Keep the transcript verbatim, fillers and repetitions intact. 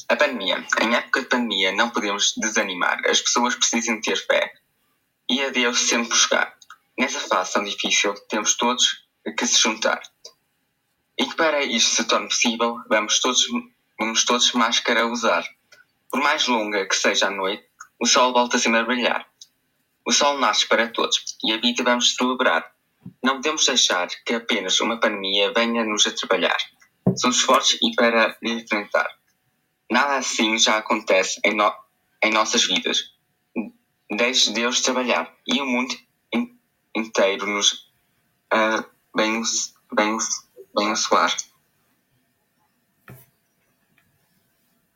A pandemia. Em época de pandemia não podemos desanimar. As pessoas precisam ter fé e a Deus sempre buscar. Nessa fase tão difícil temos todos que se juntar. E que para isto se torne possível, vamos todos, vamos todos máscara usar. Por mais longa que seja a noite, o sol volta sempre a brilhar. O sol nasce para todos e a vida vamos celebrar. Não podemos deixar que apenas uma pandemia venha nos atrapalhar. Somos fortes e para lhe enfrentar. Nada assim já acontece em, no, em nossas vidas. Deixe Deus trabalhar e o mundo in, inteiro nos uh, bem, bem, bem soar.